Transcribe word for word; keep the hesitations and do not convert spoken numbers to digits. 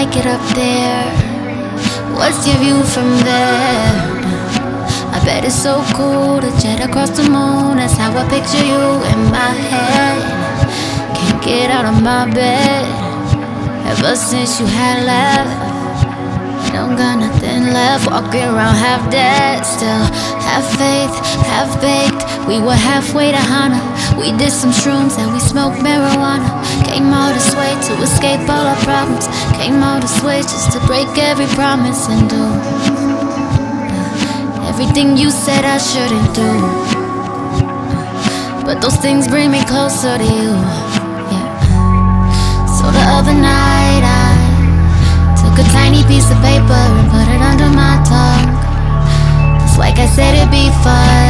make it up there? What's your view from there? I bet it's so cool to jet across the moon. That's how I picture you in my head. Can't get out of my bed ever since you had left. Don't got nothing left, walking around half dead. Still have faith, half baked. We were halfway to Hana. We did some shrooms and we smoked marijuana. Came all this way to escape all our problems. Came all this way just to break every promise and do everything you said I shouldn't do. But those things bring me closer to you, yeah. So the other night I took a tiny piece of paper and put it under my tongue. Just like I said it'd be fun.